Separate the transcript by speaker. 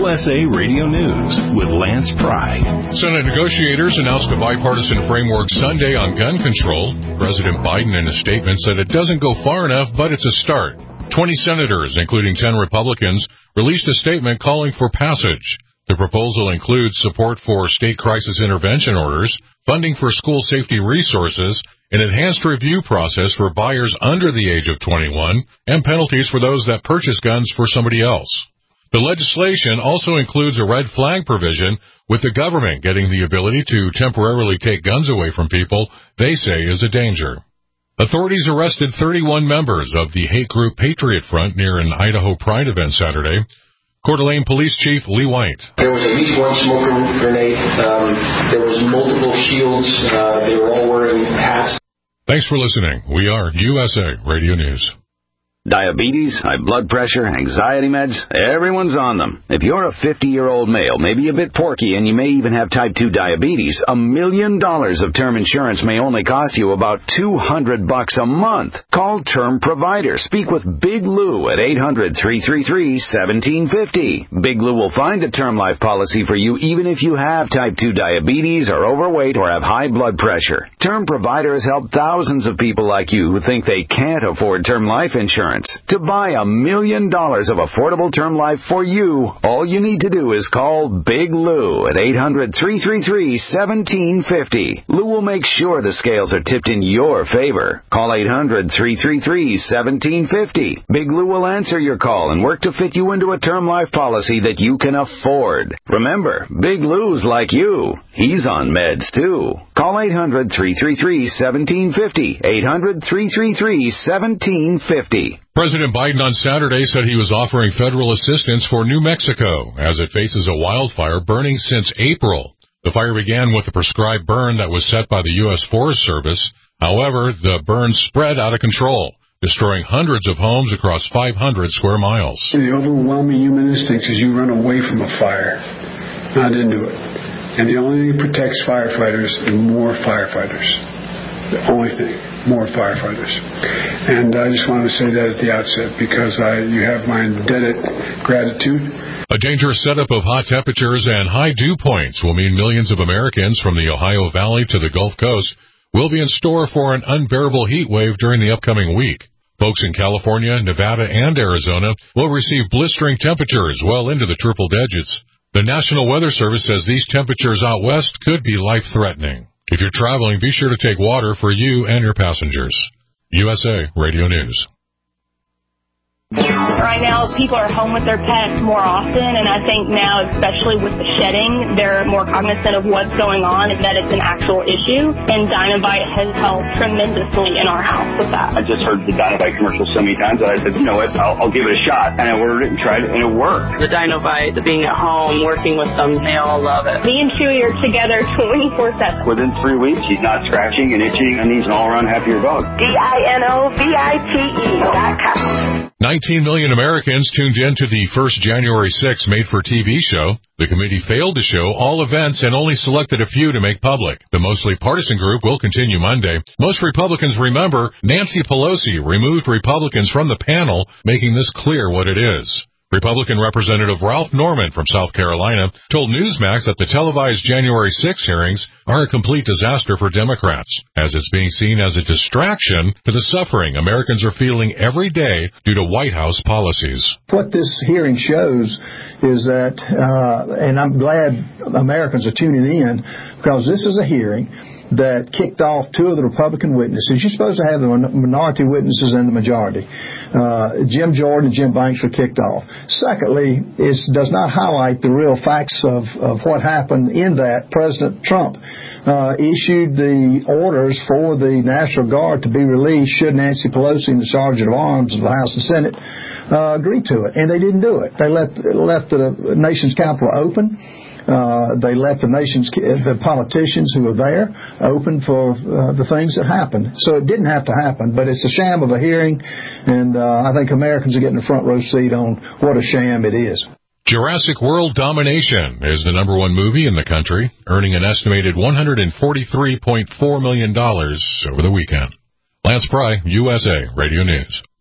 Speaker 1: USA Radio News with Lance Pry.
Speaker 2: Senate negotiators announced a bipartisan framework Sunday on gun control. President Biden in a statement said it doesn't go far enough, but it's a start. 20 senators, including 10 Republicans, released a statement calling for passage. The proposal includes support for state crisis intervention orders, funding for school safety resources, an enhanced review process for buyers under the age of 21, and penalties for those that purchase guns for somebody else. The legislation also includes a red flag provision, with the government getting the ability to temporarily take guns away from people they say is a danger. Authorities arrested 31 members of the hate group Patriot Front near an Idaho Pride event Saturday. Coeur d'Alene Police Chief Lee White.
Speaker 3: There was at least one smoke grenade. There was multiple shields. They were all wearing hats.
Speaker 2: Thanks for listening. We are USA Radio News.
Speaker 4: Diabetes, high blood pressure, anxiety meds, everyone's on them. If you're a 50-year-old male, maybe a bit porky, and you may even have type 2 diabetes, $1 million of term insurance may only cost you about $200 a month. Call Term Provider. Speak with Big Lou at 800-333-1750. Big Lou will find a term life policy for you even if you have type 2 diabetes, are overweight, or have high blood pressure. Term Provider has helped thousands of people like you who think they can't afford term life insurance. To buy $1 million of affordable term life for you, all you need to do is call Big Lou at 800-333-1750. Lou will make sure the scales are tipped in your favor. Call 800-333-1750. Big Lou will answer your call and work to fit you into a term life policy that you can afford. Remember, Big Lou's like you. He's on meds, too. Call 800-333-1750. 800-333-1750.
Speaker 2: President Biden on Saturday said he was offering federal assistance for New Mexico as it faces a wildfire burning since April. The fire began with a prescribed burn that was set by the U.S. Forest Service. However, the burn spread out of control, destroying hundreds of homes across 500 square miles.
Speaker 5: The overwhelming human instinct is you run away from a fire, not into it. And the only thing that protects firefighters is more firefighters. The only thing. More firefighters. And I just wanted to say that at the outset because you have my indebted gratitude.
Speaker 2: A dangerous setup of hot temperatures and high dew points will mean millions of Americans from the Ohio Valley to the Gulf Coast will be in store for an unbearable heat wave during the upcoming week. Folks in California, Nevada, and Arizona will receive blistering temperatures well into the triple digits. The National Weather Service says these temperatures out west could be life-threatening. If you're traveling, be sure to take water for you and your passengers. USA Radio News.
Speaker 6: Right now, people are home with their pets more often, and I think now, especially with the shedding, they're more cognizant of what's going on and that it's an actual issue, and Dinovite has helped tremendously in our house with that.
Speaker 7: I just heard the Dinovite commercial so many times that I said, you know what, I'll give it a shot, and I ordered it and tried it, and it worked.
Speaker 8: The Dinovite, the being at home, working with them, they all love it.
Speaker 6: Me and Chewy are together 24/7.
Speaker 7: Within 3 weeks, he's not scratching and itching, and he's an all-around happier dog.
Speaker 6: DINOVITE.com.
Speaker 2: 19 million Americans tuned in to the first January 6 made-for-TV show. The committee failed to show all events and only selected a few to make public. The mostly partisan group will continue Monday. Most Republicans remember Nancy Pelosi removed Republicans from the panel, making this clear what it is. Republican Representative Ralph Norman from South Carolina told Newsmax that the televised January 6 hearings are a complete disaster for Democrats, as it's being seen as a distraction to the suffering Americans are feeling every day due to White House policies.
Speaker 9: What this hearing shows is that, and I'm glad Americans are tuning in, because this is a hearing that kicked off two of the Republican witnesses. You're supposed to have the minority witnesses and the majority. Jim Jordan and Jim Banks were kicked off. Secondly, it does not highlight the real facts of what happened in that President Trump issued the orders for the National Guard to be released should Nancy Pelosi and the Sergeant of Arms of the House and Senate agree to it. And they didn't do it. They left the nation's capital open. They left the politicians who were there open for the things that happened. So it didn't have to happen, but it's a sham of a hearing, and I think Americans are getting a front row seat on what a sham it is.
Speaker 2: Jurassic World Domination is the #1 movie in the country, earning an estimated $143.4 million over the weekend. Lance Pry, USA Radio News.